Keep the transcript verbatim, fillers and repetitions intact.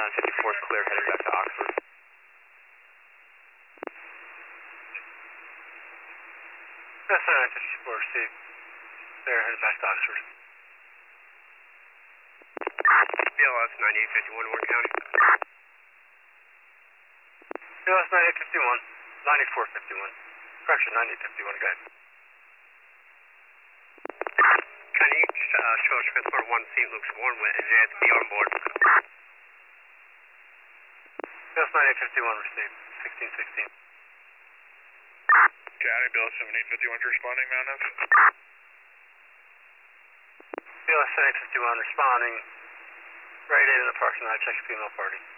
nine fifty-four is clear, headed back to Oxford. Yes, nine fifty-four, received. Clear, headed back to Oxford. B L S ninety-eight fifty-one, Warren County. B L S ninety-eight fifty-one, ninety-four fifty-one. Correction, ninety-eight fifty-one, go ahead. Can you uh, show us transport one Saint Luke's Warrenwood and J S B on board? B L S ninety-eight fifty-one, received. sixteen sixteen. County, B L S seventy-eight fifty-one responding, Mount F. B L S seventy-eight fifty-one responding. Right in the parking lot, check female party.